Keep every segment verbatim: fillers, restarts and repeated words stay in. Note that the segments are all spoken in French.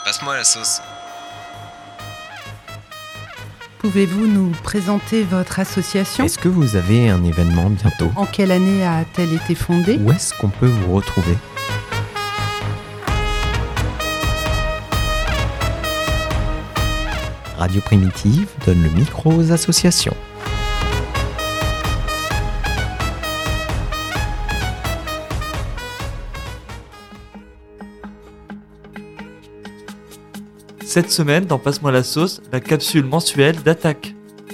Passe-moi la sauce. Pouvez-vous nous présenter votre association ? Est-ce que vous avez un événement bientôt ? En quelle année a-t-elle été fondée ? Où est-ce qu'on peut vous retrouver ? Radio Primitive donne le micro aux associations. Cette semaine, dans Passe-moi la sauce, la capsule mensuelle d'Attaque.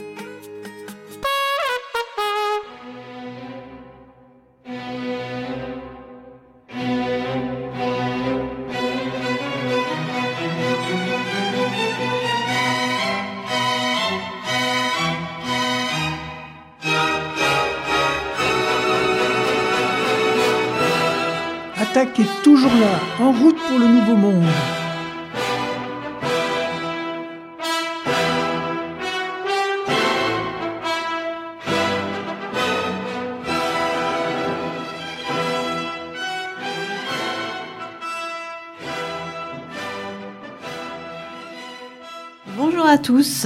Attaque est toujours là, en route pour le nouveau monde. Bonjour à tous.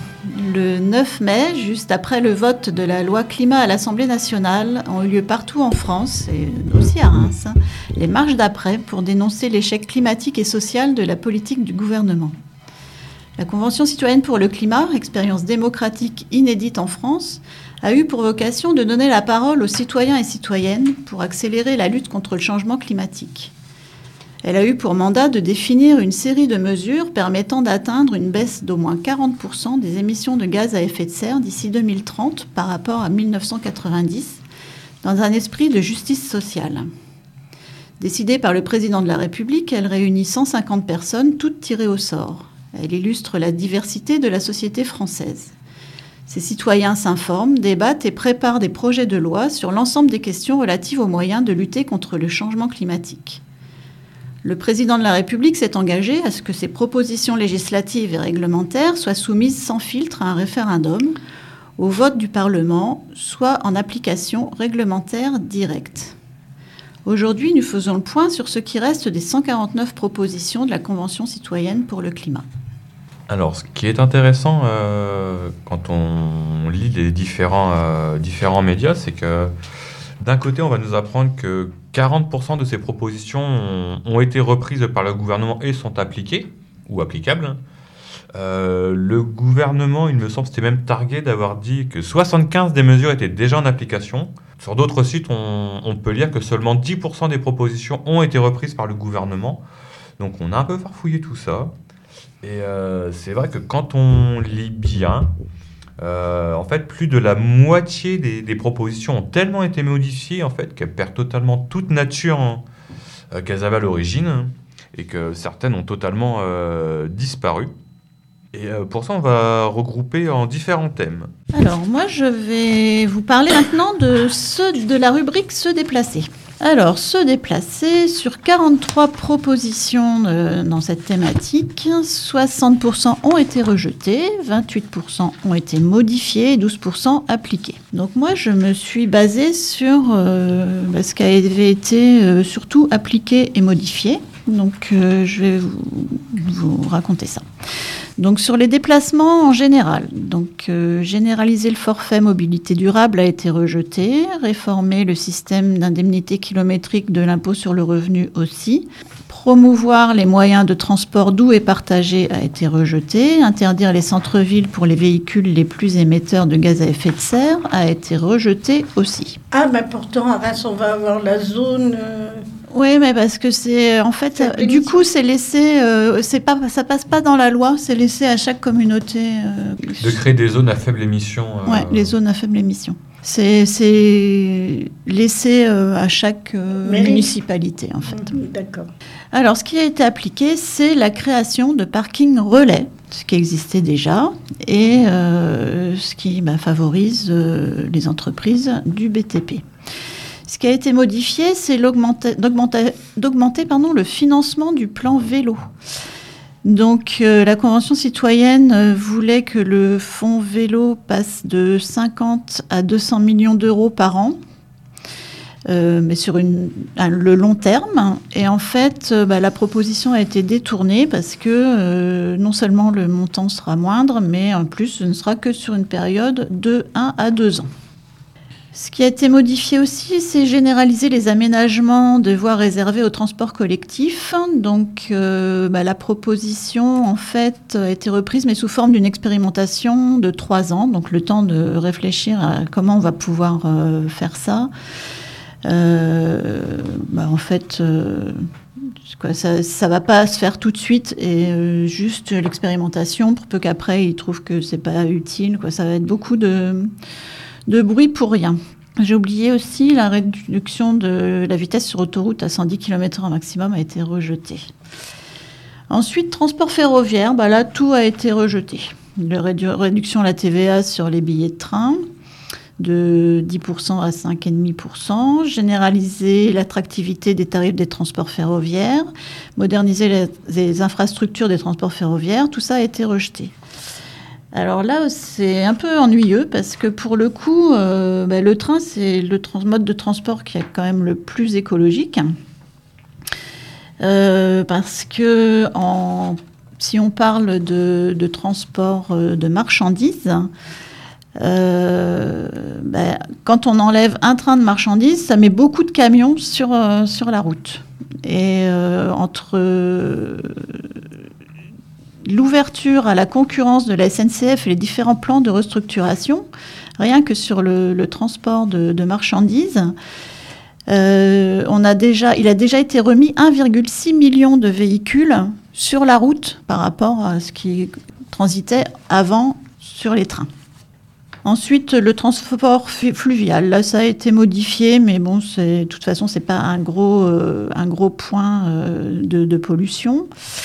Le neuf mai, juste après le vote de la loi climat à l'Assemblée nationale, ont eu lieu partout en France, et aussi à Reims, les marches d'après pour dénoncer l'échec climatique et social de la politique du gouvernement. La Convention citoyenne pour le climat, expérience démocratique inédite en France, a eu pour vocation de donner la parole aux citoyens et citoyennes pour accélérer la lutte contre le changement climatique. Elle a eu pour mandat de définir une série de mesures permettant d'atteindre une baisse d'au moins quarante pour cent des émissions de gaz à effet de serre d'ici deux mille trente par rapport à mille neuf cent quatre-vingt-dix, dans un esprit de justice sociale. Décidée par le président de la République, elle réunit cent cinquante personnes, toutes tirées au sort. Elle illustre la diversité de la société française. Ces citoyens s'informent, débattent et préparent des projets de loi sur l'ensemble des questions relatives aux moyens de lutter contre le changement climatique. Le président de la République s'est engagé à ce que ces propositions législatives et réglementaires soient soumises sans filtre à un référendum, au vote du Parlement, soit en application réglementaire directe. Aujourd'hui, nous faisons le point sur ce qui reste des cent quarante-neuf propositions de la Convention citoyenne pour le climat. Alors, ce qui est intéressant euh, quand on lit les différents, euh, différents médias, c'est que d'un côté, on va nous apprendre que quarante pour cent de ces propositions ont, ont été reprises par le gouvernement et sont appliquées, ou applicables. Euh, le gouvernement, il me semble, c'était même targué d'avoir dit que soixante-quinze des mesures étaient déjà en application. Sur d'autres sites, on, on peut lire que seulement dix pour cent des propositions ont été reprises par le gouvernement. Donc on a un peu farfouillé tout ça. Et euh, c'est vrai que quand on lit bien, Euh, en fait, plus de la moitié des, des propositions ont tellement été modifiées en fait, qu'elles perdent totalement toute nature hein, euh, qu'elles avaient à l'origine hein, et que certaines ont totalement euh, disparu. Et euh, pour ça, on va regrouper en différents thèmes. Alors, moi, je vais vous parler maintenant de, ceux de la rubrique « Se déplacer ». Alors, se déplacer, sur quarante-trois propositions euh, dans cette thématique, soixante pour cent ont été rejetées, vingt-huit pour cent ont été modifiées et douze pour cent appliquées. Donc moi, je me suis basée sur euh, bah, ce qui avait été euh, surtout appliqué et modifié. Donc, euh, je vais vous, vous raconter ça. Donc, sur les déplacements en général, donc, euh, généraliser le forfait mobilité durable a été rejeté, réformer le système d'indemnité kilométrique de l'impôt sur le revenu aussi, promouvoir les moyens de transport doux et partagés a été rejeté, interdire les centres-villes pour les véhicules les plus émetteurs de gaz à effet de serre a été rejeté aussi. Ah, mais pourtant, à Reims, on va avoir la zone... Euh... Oui, mais parce que c'est en fait, c'est du coup, c'est laissé, euh, c'est pas, ça passe pas dans la loi, c'est laissé à chaque communauté. Euh, de créer des zones à faible émission. Euh... Ouais, les zones à faible émission. C'est, c'est laissé euh, à chaque euh, municipalité, en fait. Mmh, d'accord. Alors, ce qui a été appliqué, c'est la création de parkings relais, ce qui existait déjà, et euh, ce qui bah, favorise euh, les entreprises du B T P. Ce qui a été modifié, c'est d'augmenter, d'augmenter pardon, le financement du plan vélo. Donc, euh, la Convention citoyenne euh, voulait que le fonds vélo passe de cinquante à deux cents millions d'euros par an. Euh, mais sur une, un, le long terme. Et en fait, euh, bah, la proposition a été détournée parce que euh, non seulement le montant sera moindre, mais en plus, ce ne sera que sur une période de un à deux ans. Ce qui a été modifié aussi, c'est généraliser les aménagements de voies réservées au transport collectif. Donc, euh, bah, la proposition, en fait, a été reprise, mais sous forme d'une expérimentation de trois ans. Donc, le temps de réfléchir à comment on va pouvoir euh, faire ça. Euh, bah, en fait, euh, quoi, ça ne va pas se faire tout de suite. Et euh, juste l'expérimentation, pour peu qu'après, ils trouvent que ce n'est pas utile. Quoi, ça va être beaucoup de... de bruit pour rien. J'ai oublié aussi la réduction de la vitesse sur autoroute à cent dix kilomètres heure maximum a été rejetée. Ensuite, transport ferroviaire, bah là, tout a été rejeté. La rédu- réduction de la T V A sur les billets de train de dix pour cent à cinq virgule cinq pour cent, généraliser l'attractivité des tarifs des transports ferroviaires, moderniser les, les infrastructures des transports ferroviaires, tout ça a été rejeté. Alors là, c'est un peu ennuyeux parce que pour le coup, euh, bah, le train, c'est le trans- mode de transport qui est quand même le plus écologique. Euh, parce que en, si on parle de, de transport euh, de marchandises, euh, bah, quand on enlève un train de marchandises, ça met beaucoup de camions sur, euh, sur la route. Et euh, entre... Euh, l'ouverture à la concurrence de la S N C F et les différents plans de restructuration, rien que sur le, le transport de, de marchandises, euh, on a déjà, il a déjà été remis un virgule six million de véhicules sur la route par rapport à ce qui transitait avant sur les trains. Ensuite, le transport fluvial, là, ça a été modifié, mais bon, c'est, de toute façon, c'est pas un gros, euh, un gros point euh, de, de pollution.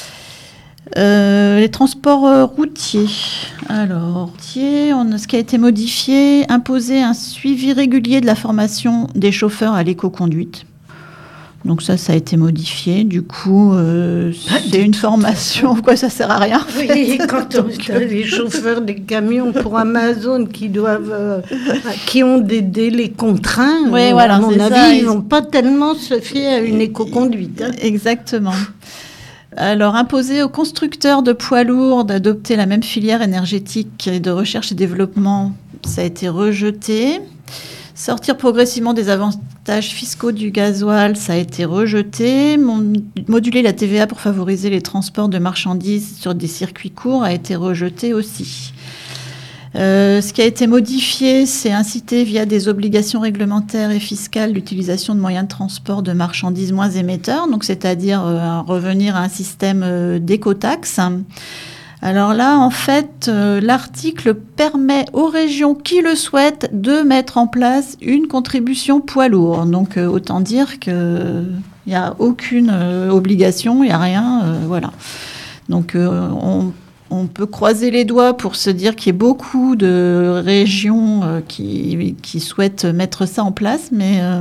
Euh, les transports euh, routiers. Alors, routiers, on a, ce qui a été modifié, imposer un suivi régulier de la formation des chauffeurs à l'éco-conduite. Donc ça, ça a été modifié. Du coup, euh, c'est une formation. Quoi, ça sert à rien. En fait. Oui, quand on a les chauffeurs des camions pour Amazon qui doivent, euh, qui ont des délais contraints, oui, euh, voilà, à mon c'est avis, ça, ils ils vont pas tellement se fier à une éco-conduite. Hein. Exactement. Alors, imposer aux constructeurs de poids lourds d'adopter la même filière énergétique et de recherche et développement, ça a été rejeté. Sortir progressivement des avantages fiscaux du gasoil, ça a été rejeté. Moduler la T V A pour favoriser les transports de marchandises sur des circuits courts a été rejeté aussi. Euh, ce qui a été modifié, c'est inciter via des obligations réglementaires et fiscales l'utilisation de moyens de transport de marchandises moins émetteurs, donc c'est-à-dire euh, revenir à un système euh, d'écotaxe. Alors là, en fait, euh, l'article permet aux régions qui le souhaitent de mettre en place une contribution poids lourd. Donc euh, autant dire qu'il n'y a aucune euh, obligation, il n'y a rien, euh, voilà. Donc euh, on On peut croiser les doigts pour se dire qu'il y a beaucoup de régions euh, qui, qui souhaitent mettre ça en place, mais euh,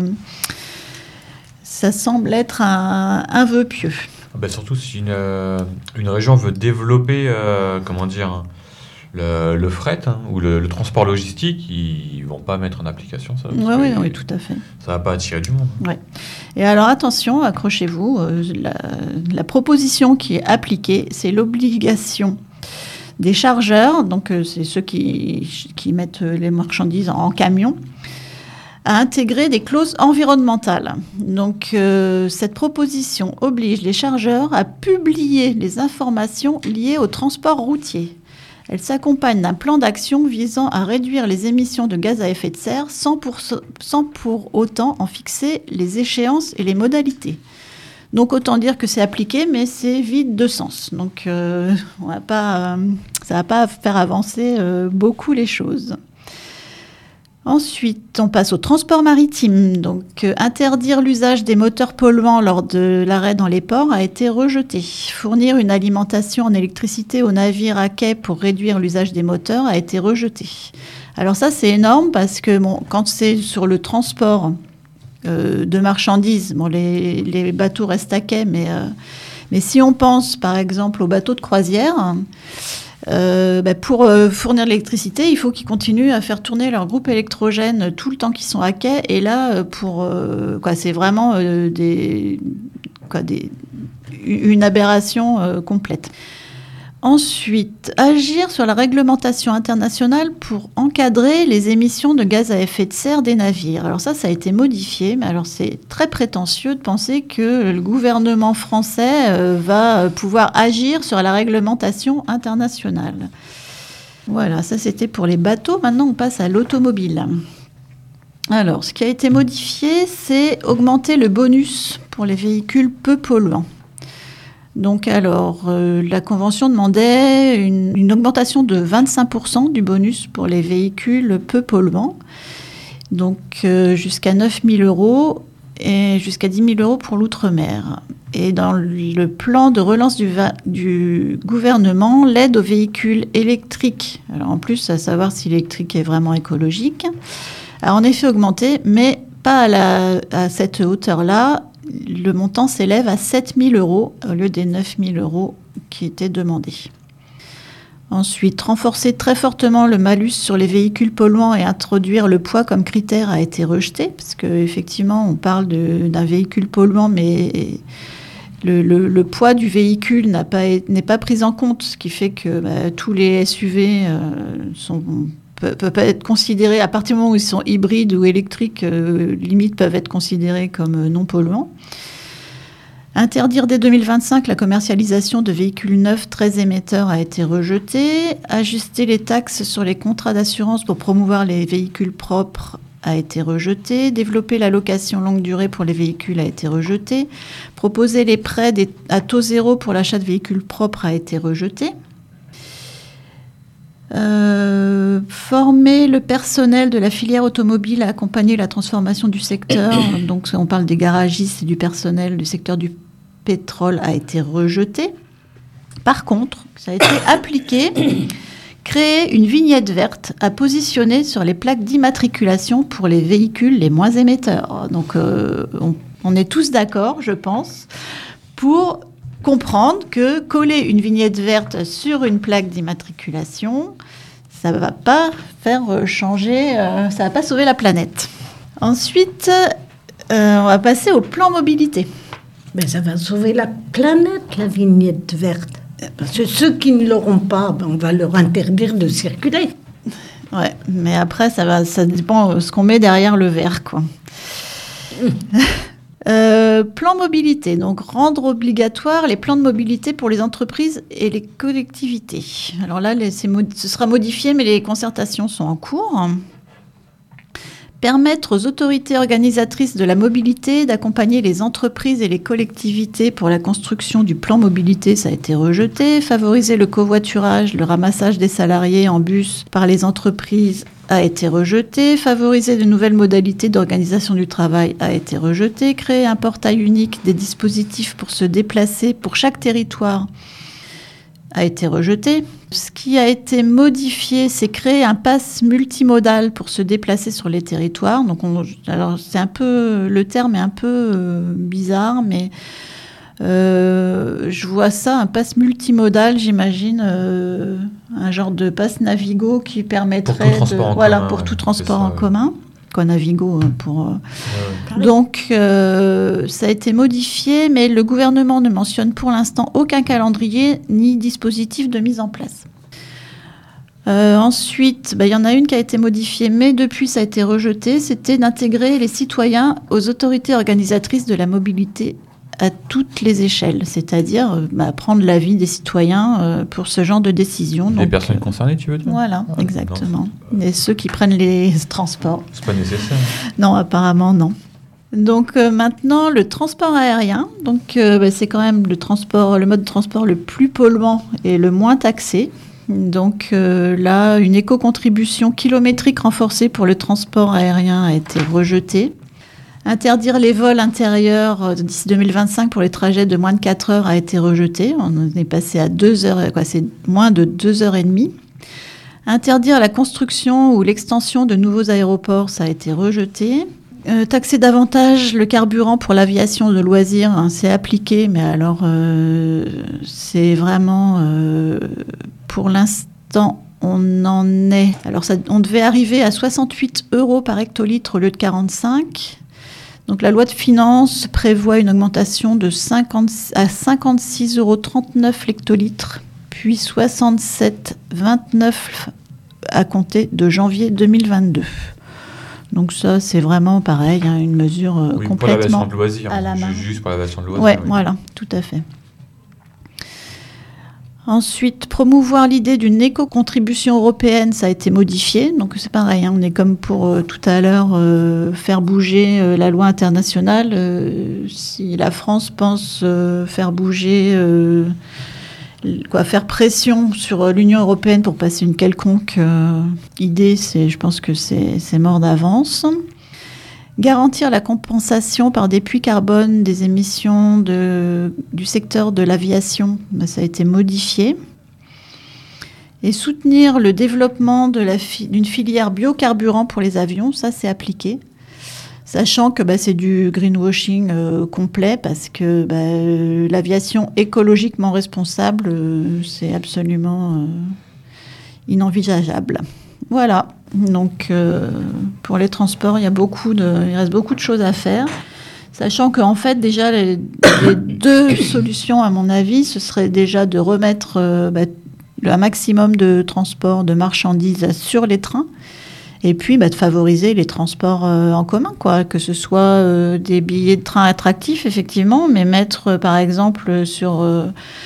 ça semble être un, un vœu pieux. Ben surtout si une, euh, une région veut développer euh, comment dire, le, le fret hein, ou le, le transport logistique, ils ne vont pas mettre en application ça. Oui, oui, oui, tout à fait. Ça ne va pas attirer du monde. Ouais. Et alors attention, accrochez-vous, euh, la, la proposition qui est appliquée, c'est l'obligation des chargeurs, donc euh, c'est ceux qui, qui mettent les marchandises en, en camion, à intégrer des clauses environnementales. Donc euh, cette proposition oblige les chargeurs à publier les informations liées au transport routier. Elle s'accompagne d'un plan d'action visant à réduire les émissions de gaz à effet de serre sans pour, sans pour autant en fixer les échéances et les modalités. Donc autant dire que c'est appliqué, mais c'est vide de sens. Donc euh, on va pas, euh, ça ne va pas faire avancer euh, beaucoup les choses. Ensuite, on passe au transport maritime. Donc euh, interdire l'usage des moteurs polluants lors de l'arrêt dans les ports a été rejeté. Fournir une alimentation en électricité aux navires à quai pour réduire l'usage des moteurs a été rejeté. Alors ça, c'est énorme parce que bon, quand c'est sur le transport Euh, de marchandises. Bon, les, les bateaux restent à quai, mais, euh, mais si on pense par exemple aux bateaux de croisière, Euh, bah, pour euh, fournir de l'électricité, il faut qu'ils continuent à faire tourner leur groupe électrogène tout le temps qu'ils sont à quai. Et là, pour, euh, quoi, c'est vraiment euh, des, quoi, des, une aberration euh, complète. Ensuite, agir sur la réglementation internationale pour encadrer les émissions de gaz à effet de serre des navires. Alors ça, ça a été modifié, mais alors c'est très prétentieux de penser que le gouvernement français euh, va pouvoir agir sur la réglementation internationale. Voilà, ça c'était pour les bateaux. Maintenant, on passe à l'automobile. Alors, ce qui a été modifié, c'est augmenter le bonus pour les véhicules peu polluants. Donc alors, euh, la Convention demandait une, une augmentation de vingt-cinq pour cent du bonus pour les véhicules peu polluants, donc euh, jusqu'à neuf mille euros et jusqu'à dix mille euros pour l'outre-mer. Et dans le plan de relance du, va- du gouvernement, l'aide aux véhicules électriques, alors en plus à savoir si l'électrique est vraiment écologique, a en effet augmenté, mais pas à, la, à cette hauteur-là. Le montant s'élève à sept mille euros au lieu des neuf mille euros qui étaient demandés. Ensuite, renforcer très fortement le malus sur les véhicules polluants et introduire le poids comme critère a été rejeté, parce qu'effectivement, on parle de, d'un véhicule polluant, mais le, le, le poids du véhicule n'a pas, n'est pas pris en compte, ce qui fait que bah, tous les S U V euh, sont... ne peuvent pas être considérés, à partir du moment où ils sont hybrides ou électriques, euh, limite peuvent être considérés comme non polluants. Interdire dès deux mille vingt-cinq la commercialisation de véhicules neufs très émetteurs a été rejeté. Ajuster les taxes sur les contrats d'assurance pour promouvoir les véhicules propres a été rejeté. Développer la location longue durée pour les véhicules a été rejeté. Proposer les prêts des, à taux zéro pour l'achat de véhicules propres a été rejeté. Euh, former le personnel de la filière automobile à accompagner la transformation du secteur. Donc, on parle des garagistes et du personnel du secteur du pétrole a été rejeté. Par contre, ça a été appliqué. Créer une vignette verte à positionner sur les plaques d'immatriculation pour les véhicules les moins émetteurs. Donc, euh, on, on est tous d'accord, je pense, pour comprendre que coller une vignette verte sur une plaque d'immatriculation, ça ne va pas faire changer, euh, ça ne va pas sauver la planète. Ensuite, euh, on va passer au plan mobilité. Mais ça va sauver la planète, la vignette verte. Parce que ceux qui ne l'auront pas, ben on va leur interdire de circuler. Ouais, mais après, ça, va, ça dépend de ce qu'on met derrière le verre, quoi. Mmh. Euh, plan mobilité, donc rendre obligatoire les plans de mobilité pour les entreprises et les collectivités. Alors là, les, c'est, ce sera modifié, mais les concertations sont en cours. Permettre aux autorités organisatrices de la mobilité d'accompagner les entreprises et les collectivités pour la construction du plan mobilité, ça a été rejeté. Favoriser le covoiturage, le ramassage des salariés en bus par les entreprises a été rejeté. Favoriser de nouvelles modalités d'organisation du travail a été rejeté. Créer un portail unique des dispositifs pour se déplacer pour chaque territoire a été rejeté. Ce qui a été modifié, c'est créer un pass multimodal pour se déplacer sur les territoires. Donc, on, alors c'est un peu, le terme est un peu euh, bizarre, mais euh, je vois ça, un pass multimodal, j'imagine, euh, un genre de pass Navigo qui permettrait pour tout de, en voilà, commun, pour ouais, tout transport ça, en ouais. commun. Quoi, Navigo pour. Ouais, ouais. Donc, euh, ça a été modifié, mais le gouvernement ne mentionne pour l'instant aucun calendrier ni dispositif de mise en place. Euh, ensuite, bah, y en a une qui a été modifiée, mais depuis ça a été rejeté, c'était d'intégrer les citoyens aux autorités organisatrices de la mobilité à toutes les échelles, c'est-à-dire euh, bah, prendre l'avis des citoyens euh, pour ce genre de décision. Les Donc, personnes euh, concernées, tu veux dire? Voilà, Ah, exactement. non, Et ceux qui prennent les transports. c'est pas nécessaire. Non, apparemment, non. Donc euh, maintenant, le transport aérien, donc, euh, bah, c'est quand même le, transport, le mode de transport le plus polluant et le moins taxé. Donc euh, là, une éco-contribution kilométrique renforcée pour le transport aérien a été rejetée. Interdire les vols intérieurs d'ici deux mille vingt-cinq pour les trajets de moins de quatre heures a été rejeté. On est passé à deux heures, quoi, c'est moins de deux heures et demie. Interdire la construction ou l'extension de nouveaux aéroports, ça a été rejeté. Euh, taxer davantage le carburant pour l'aviation de loisirs, hein, c'est appliqué, mais alors euh, c'est vraiment euh, pour l'instant, on en est... Alors, ça, on devait arriver à soixante-huit euros par hectolitre au lieu de quarante-cinq. Donc, la loi de finances prévoit une augmentation de cinquante à cinquante-six euros trente-neuf l'hectolitre, puis soixante-sept euros vingt-neuf à compter de janvier deux mille vingt-deux. Donc ça, c'est vraiment pareil, hein, une mesure euh, oui, complètement pour la version de loisirs, à la main. Juste pour la version de loisirs. Ouais, oui. voilà, tout à fait. Ensuite, promouvoir l'idée d'une éco-contribution européenne, ça a été modifié. Donc c'est pareil, hein, on est comme pour euh, tout à l'heure euh, faire bouger euh, la loi internationale. Euh, si la France pense euh, faire bouger, euh, quoi, faire pression sur l'Union européenne pour passer une quelconque euh, idée, c'est, je pense que c'est, c'est mort d'avance. Garantir la compensation par des puits carbone des émissions de, du secteur de l'aviation, ben, ça a été modifié. Et soutenir le développement de la fi- d'une filière biocarburant pour les avions, ça c'est appliqué. Sachant que ben, c'est du greenwashing euh, complet parce que ben, euh, l'aviation écologiquement responsable, euh, c'est absolument euh, inenvisageable. Voilà. Donc, euh, pour les transports, il y a beaucoup de, il reste beaucoup de choses à faire. Sachant qu'en fait, déjà, les, les deux solutions, à mon avis, ce serait déjà de remettre euh, bah, un maximum de transport de marchandises sur les trains et puis bah, de favoriser les transports euh, en commun, quoi. Que ce soit euh, des billets de train attractifs, effectivement, mais mettre, euh, par exemple, sur... Euh,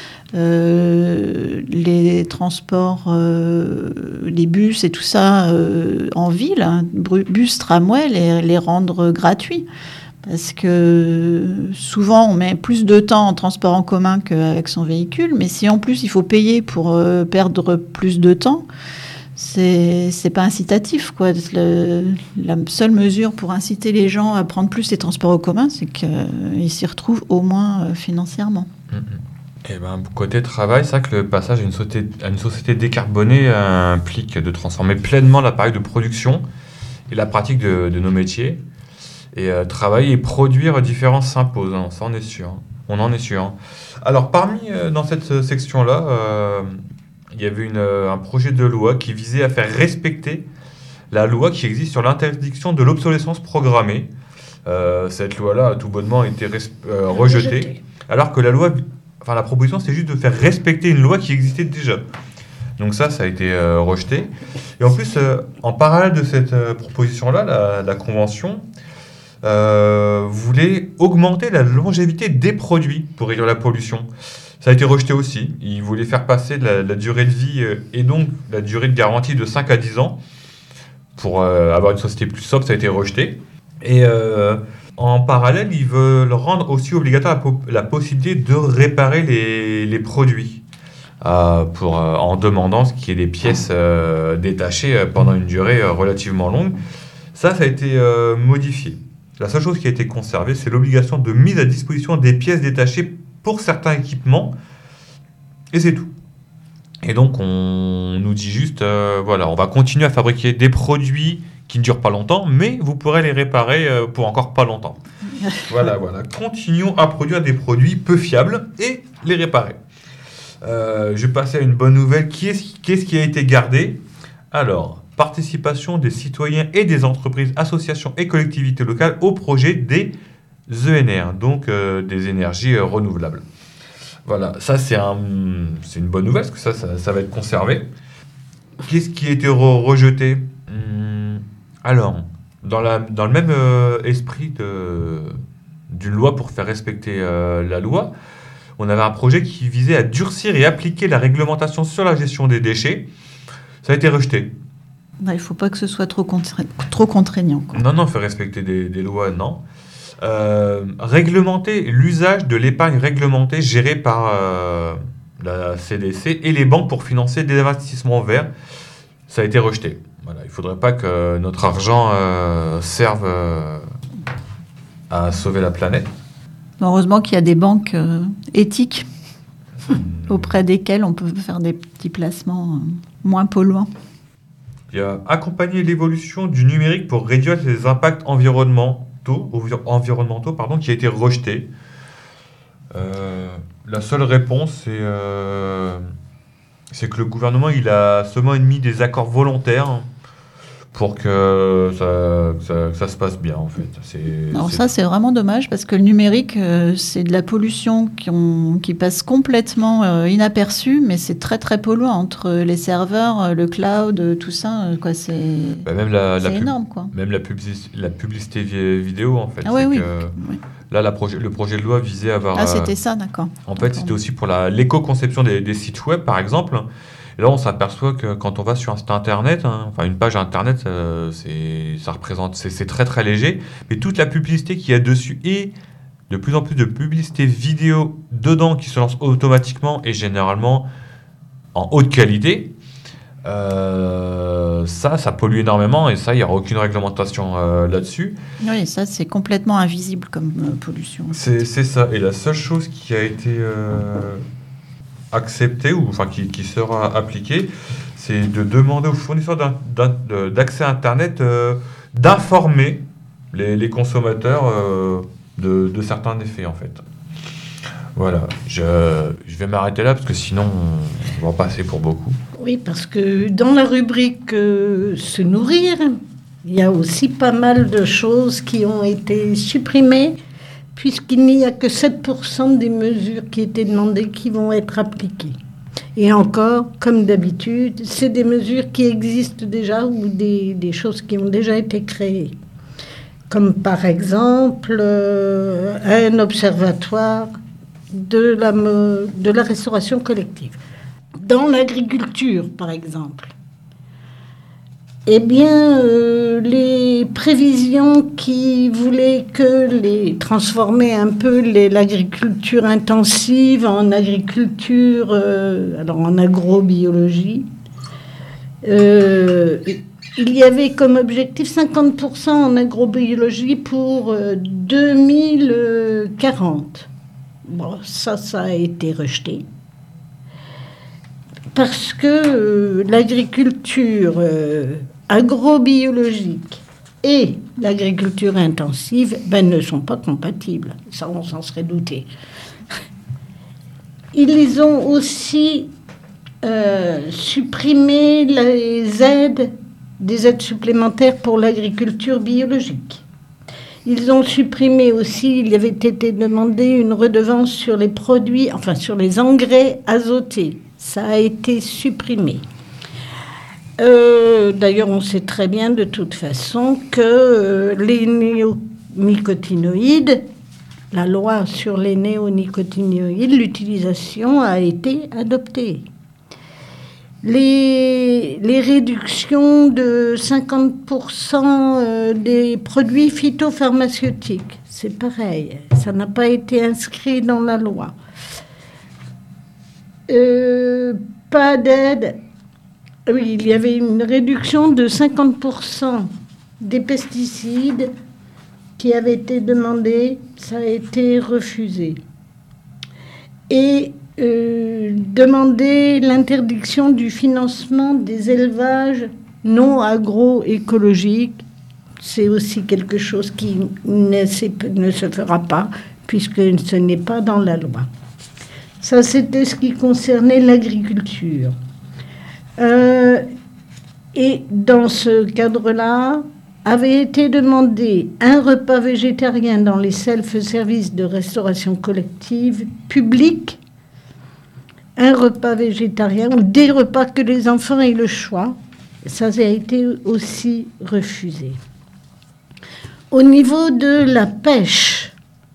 Euh, les transports, euh, les bus et tout ça euh, en ville, hein, bus, tramway, les, les rendre gratuits. Parce que souvent, on met plus de temps en transport en commun qu'avec son véhicule. Mais si en plus, il faut payer pour euh, perdre plus de temps, c'est, c'est pas incitatif, quoi. Le, la seule mesure pour inciter les gens à prendre plus les transports en commun, c'est qu'ils s'y retrouvent au moins euh, financièrement. Mmh. Et ben, côté travail, c'est vrai que le passage à une société, à une société décarbonée implique de transformer pleinement l'appareil de production et la pratique de, de nos métiers. Et euh, travailler et produire différents s'impose, hein, ça on est sûr. On en est sûr. Hein. Alors parmi, euh, dans cette section-là, euh, il y avait une, euh, un projet de loi qui visait à faire respecter la loi qui existe sur l'interdiction de l'obsolescence programmée. Euh, cette loi-là a tout bonnement été res- euh, rejetée, rejetée, alors que la loi... Enfin, la proposition, c'est juste de faire respecter une loi qui existait déjà. Donc ça, ça a été euh, rejeté. Et en plus, euh, en parallèle de cette euh, proposition-là, la, la Convention euh, voulait augmenter la longévité des produits pour réduire la pollution. Ça a été rejeté aussi. Ils voulaient faire passer la, la durée de vie euh, et donc la durée de garantie de cinq à dix ans pour euh, avoir une société plus sobre. Ça a été rejeté. Et... Euh, En parallèle, ils veulent rendre aussi obligatoire la, po- la possibilité de réparer les, les produits euh, pour, euh, en demandant ce qui est des pièces euh, détachées euh, pendant une durée euh, relativement longue. Ça, ça a été euh, modifié. La seule chose qui a été conservée, c'est l'obligation de mise à disposition des pièces détachées pour certains équipements. Et c'est tout. Et donc, on nous dit juste, euh, voilà, on va continuer à fabriquer des produits qui ne durent pas longtemps, mais vous pourrez les réparer euh, pour encore pas longtemps. Voilà, voilà. Continuons à produire des produits peu fiables et les réparer. Euh, je vais passer à une bonne nouvelle. Qui est, qu'est-ce qui a été gardé ? Alors, participation des citoyens et des entreprises, associations et collectivités locales au projet des E N R, donc euh, des énergies euh, renouvelables. Voilà, ça c'est, un, c'est une bonne nouvelle, parce que ça, ça, ça va être conservé. Qu'est-ce qui a été re- rejeté ? hum, Alors, dans, la, dans le même euh, esprit de, d'une loi pour faire respecter euh, la loi, on avait un projet qui visait à durcir et appliquer la réglementation sur la gestion des déchets. Ça a été rejeté. Il ne faut pas que ce soit trop, contra- trop contraignant, quoi. Non, non, faire respecter des, des lois, non. Euh, réglementer l'usage de l'épargne réglementée gérée par euh, la C D C et les banques pour financer des investissements verts, ça a été rejeté. Voilà, il ne faudrait pas que notre argent euh, serve euh, à sauver la planète. Heureusement qu'il y a des banques euh, éthiques auprès desquelles on peut faire des petits placements euh, moins polluants. Il y a accompagner l'évolution du numérique pour réduire les impacts environnementaux, environnementaux pardon, qui a été rejeté. Euh, la seule réponse, c'est euh, c'est que le gouvernement il a seulement émis des accords volontaires pour que ça, ça, ça se passe bien en fait. C'est, Alors c'est... ça c'est vraiment dommage parce que le numérique euh, c'est de la pollution qui, ont, qui passe complètement euh, inaperçue, mais c'est très très polluant entre les serveurs, euh, le cloud, euh, tout ça. Euh, quoi, c'est Bah, même la, c'est la pub- énorme quoi. Même la, publici- la publicité vi- vidéo en fait. Ah oui, c'est oui. que Oui. Là la projet, le projet de loi visait à avoir... Ah euh, c'était ça, d'accord. En fait, D'accord. c'était aussi pour la, l'éco-conception des, des sites web, par exemple. Et là, on s'aperçoit que quand on va sur un site internet, hein, enfin une page internet, euh, c'est, ça représente, c'est, c'est très très léger, mais toute la publicité qu'il y a dessus et de plus en plus de publicité vidéo dedans qui se lance automatiquement et généralement en haute qualité, euh, ça, ça pollue énormément et ça, il n'y aura aucune réglementation euh, là-dessus. Oui, ça c'est complètement invisible comme euh, pollution. C'est, c'est ça. Et la seule chose qui a été euh, acceptée, ou enfin qui, qui sera appliquée, c'est de demander aux fournisseurs d'un, d'un, de- d'accès à Internet euh, d'informer les, les consommateurs euh, de, de certains effets, en fait. Voilà. Je, je vais m'arrêter là, parce que sinon, on va en passer pour beaucoup. Oui, parce que dans la rubrique euh, se nourrir, il y a aussi pas mal de choses qui ont été supprimées, puisqu'il n'y a que sept pour cent des mesures qui étaient demandées qui vont être appliquées. Et encore, comme d'habitude, c'est des mesures qui existent déjà ou des, des choses qui ont déjà été créées. Comme par exemple euh, un observatoire de la, mo- de la restauration collective. Dans l'agriculture, par exemple, eh bien, euh, les prévisions qui voulaient que les transformer un peu les, l'agriculture intensive en agriculture, euh, alors en agrobiologie, euh, il y avait comme objectif cinquante pour cent en agrobiologie pour euh, deux mille quarante. Bon, ça, ça a été rejeté. Parce que euh, l'agriculture euh, agrobiologique et l'agriculture intensive ben, ne sont pas compatibles. Ça, on s'en serait douté. Ils ont aussi euh, supprimé les aides, des aides supplémentaires pour l'agriculture biologique. Ils ont supprimé aussi, il avait été demandé une redevance sur les produits, enfin sur les engrais azotés. Ça a été supprimé. Euh, d'ailleurs, on sait très bien de toute façon que euh, les néonicotinoïdes, la loi sur les néonicotinoïdes, l'utilisation a été adoptée. Les, les réductions de cinquante pour cent des produits phytopharmaceutiques, c'est pareil, ça n'a pas été inscrit dans la loi. Euh, pas d'aide. Oui, il y avait une réduction de cinquante pour cent des pesticides qui avait été demandée, ça a été refusé. Et euh, demander l'interdiction du financement des élevages non agroécologiques, c'est aussi quelque chose qui ne, ne se fera pas, puisque ce n'est pas dans la loi. Ça, c'était ce qui concernait l'agriculture. Euh, et dans ce cadre-là, avait été demandé un repas végétarien dans les self-services de restauration collective publique, un repas végétarien ou des repas que les enfants aient le choix. Ça a été aussi refusé. Au niveau de la pêche,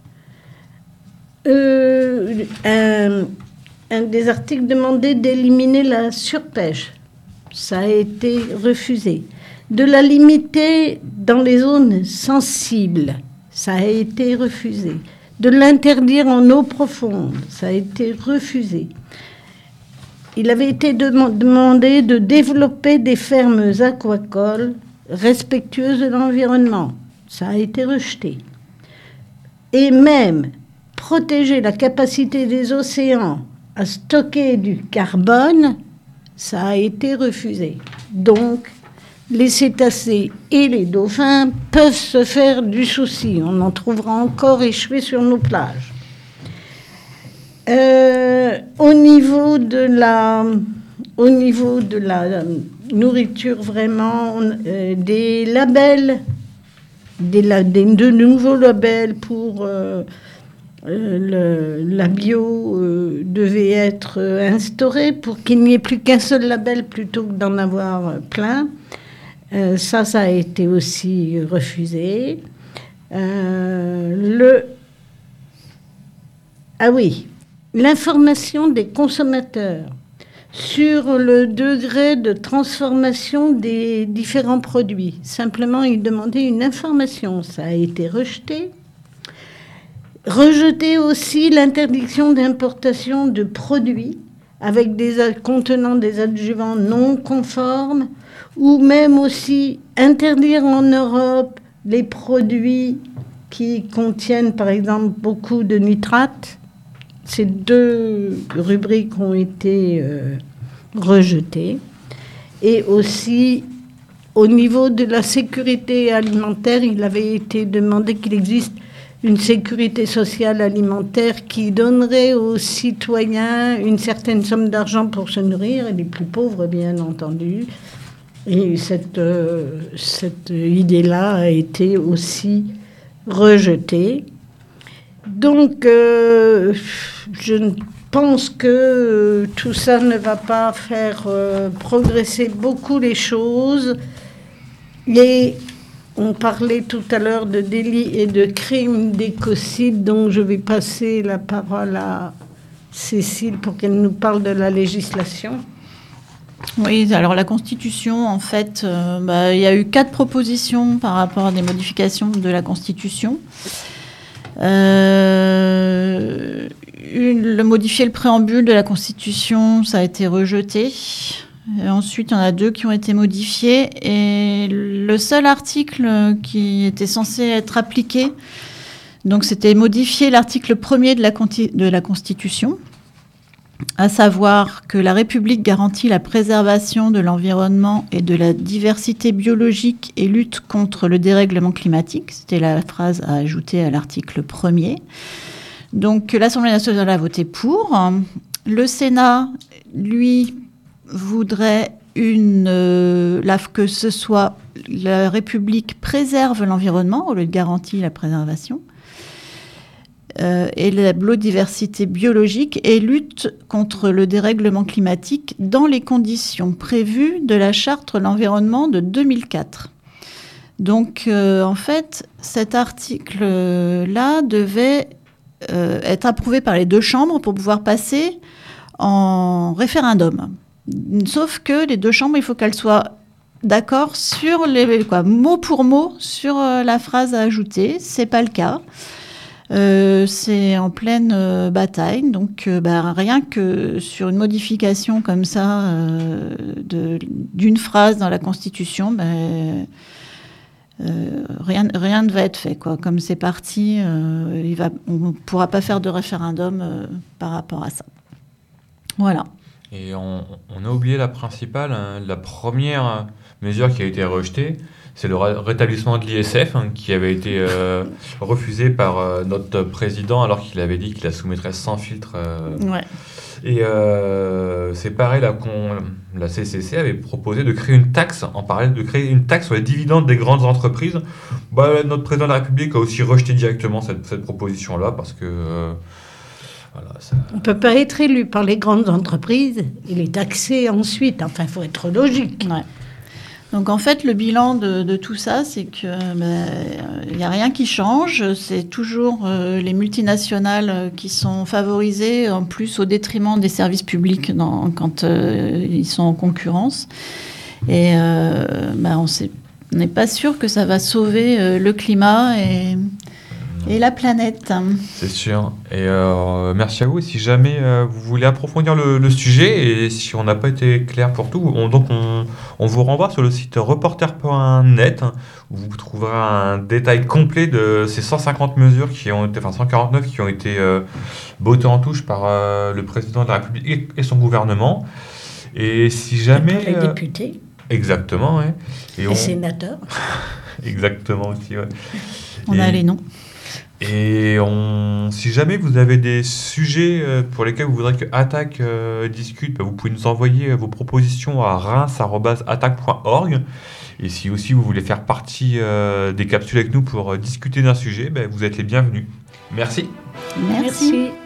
euh, un, un des articles demandait d'éliminer la surpêche. Ça a été refusé. De la limiter dans les zones sensibles. Ça a été refusé. De l'interdire en eau profonde. Ça a été refusé. Il avait été dem- demandé de développer des fermes aquacoles respectueuses de l'environnement. Ça a été rejeté. Et même protéger la capacité des océans à stocker du carbone, ça a été refusé. Donc, les cétacés et les dauphins peuvent se faire du souci. On en trouvera encore échoués sur nos plages. Euh, au niveau de la, au niveau de la euh, nourriture, vraiment, euh, des labels, des, la, des, de nouveaux labels pour euh, euh, le, la bio euh, devaient être euh, instaurés pour qu'il n'y ait plus qu'un seul label plutôt que d'en avoir euh, plein. Euh, ça, ça a été aussi refusé. Euh, le... Ah oui, l'information des consommateurs sur le degré de transformation des différents produits. Simplement, ils demandaient une information. Ça a été rejeté. Rejeté aussi l'interdiction d'importation de produits avec des contenant des adjuvants non conformes, ou même aussi interdire en Europe les produits qui contiennent, par exemple, beaucoup de nitrates. Ces deux rubriques ont été euh, rejetées. Et aussi, au niveau de la sécurité alimentaire, il avait été demandé qu'il existe une sécurité sociale alimentaire qui donnerait aux citoyens une certaine somme d'argent pour se nourrir, et les plus pauvres, bien entendu. Et cette, euh, cette idée-là a été aussi rejetée. Donc, euh, je pense que tout ça ne va pas faire euh, progresser beaucoup les choses. Et on parlait tout à l'heure de délits et de crimes d'écocide, donc je vais passer la parole à Cécile pour qu'elle nous parle de la législation. Oui, alors la Constitution, en fait, euh, bah, il y a eu quatre propositions par rapport à des modifications de la Constitution. Euh, une, le modifier le préambule de la Constitution, ça a été rejeté. Et ensuite, il y en a deux qui ont été modifiés. Et le seul article qui était censé être appliqué, donc c'était modifier l'article premier de la, de la Constitution, à savoir que la République garantit la préservation de l'environnement et de la diversité biologique et lutte contre le dérèglement climatique. C'était la phrase à ajouter à l'article premier. Donc l'Assemblée nationale a voté pour. Le Sénat, lui, voudrait une, euh, la, que ce soit la République préserve l'environnement au lieu de garantir la préservation. Euh, et la biodiversité biologique et lutte contre le dérèglement climatique dans les conditions prévues de la Charte de l'environnement de deux mille quatre. Donc, euh, en fait, cet article-là devait euh, être approuvé par les deux chambres pour pouvoir passer en référendum. Sauf que les deux chambres, il faut qu'elles soient d'accord sur les, quoi, mot pour mot sur euh, la phrase à ajouter. C'est pas le cas. Euh, c'est en pleine euh, bataille, donc euh, bah, rien que sur une modification comme ça euh, de, d'une phrase dans la Constitution, bah, euh, rien, rien ne va être fait, quoi. Comme c'est parti, euh, il va, on ne pourra pas faire de référendum euh, par rapport à ça. Voilà. Et on, on a oublié la principale, hein, la première mesure qui a été rejetée, c'est le rétablissement de l'I S F, hein, qui avait été euh, refusé par euh, notre président alors qu'il avait dit qu'il la soumettrait sans filtre. Euh, ouais. Et euh, c'est pareil, là, qu'on, la C C C avait proposé de créer une taxe, en parallèle de créer une taxe sur les dividendes des grandes entreprises. Bah, notre président de la République a aussi rejeté directement cette, cette proposition-là parce que... Euh, Voilà, ça... On ne peut pas être élu par les grandes entreprises, il est taxé ensuite. Enfin, il faut être logique. Ouais. Donc, en fait, le bilan de, de tout ça, c'est qu'il ben, n'y a rien qui change. C'est toujours euh, les multinationales qui sont favorisées, en plus au détriment des services publics dans, quand euh, ils sont en concurrence. Et euh, ben, on n'est pas sûr que ça va sauver euh, le climat et... Et la planète. C'est sûr. Et euh, merci à vous. Et si jamais euh, vous voulez approfondir le, le sujet, et si on n'a pas été clair pour tout, on, donc on, on vous renvoie sur le site reporter point net, hein, où vous trouverez un détail complet de ces cent cinquante mesures qui ont été, enfin cent quarante-neuf qui ont été euh, votées en touche par euh, le président de la République et, et son gouvernement. Et si jamais... Les euh, députés. Exactement, ouais. Et les on... sénateurs. Exactement aussi, ouais. On et... a les noms. Et on, si jamais vous avez des sujets euh, pour lesquels vous voudrez que Attaque euh, discute, bah, vous pouvez nous envoyer euh, vos propositions à reims arobase attaque point org. Et si aussi vous voulez faire partie euh, des capsules avec nous pour euh, discuter d'un sujet, bah, vous êtes les bienvenus. Merci. Merci. Merci.